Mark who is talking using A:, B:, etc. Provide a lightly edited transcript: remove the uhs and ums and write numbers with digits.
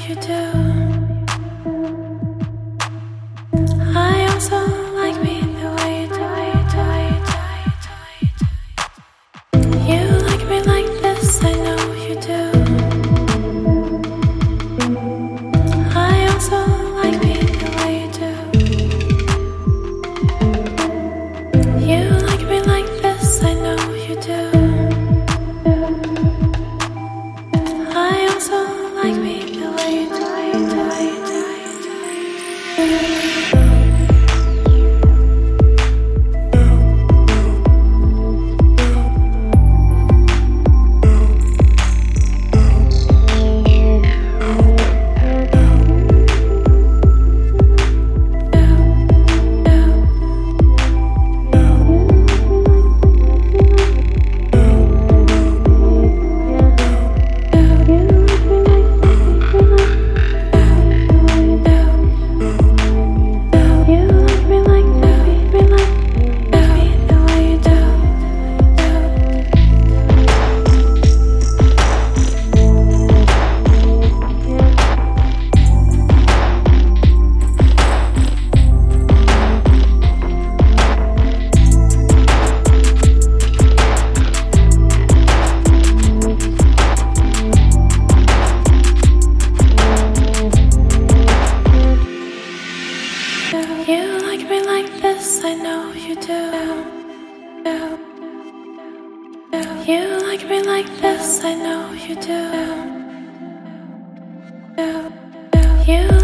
A: you do. I also like me the way you do. You like me like this, I know you do. I also like me the way you do. You like me like this, I know you do. I also like me the way you do. You like me like this, I know you do. You like me like this, I know you do. You